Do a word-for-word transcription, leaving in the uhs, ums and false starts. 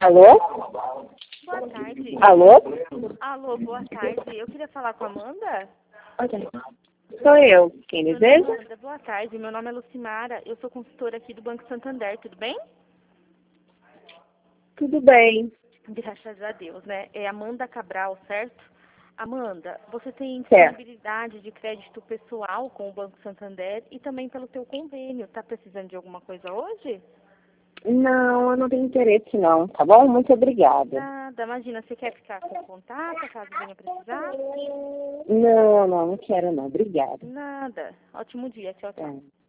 Alô? Boa tarde. Alô? Alô, boa tarde. Eu queria falar com a Amanda. Ok. Sou eu. Quem Dona deseja? Amanda, boa tarde. Meu nome é Lucimara. Eu sou consultora aqui do Banco Santander. Tudo bem? Tudo bem. Graças a Deus, né? É Amanda Cabral, certo? Amanda, você tem Certo. disponibilidade de crédito pessoal com o Banco Santander e também pelo teu convênio. Tá precisando de alguma coisa hoje? Não, eu não tenho interesse não, tá bom? Muito obrigada. Nada, imagina, você quer ficar com contato caso venha precisar? Não, não, não quero não. Obrigada. Nada. Ótimo dia, tchau, tchau. É.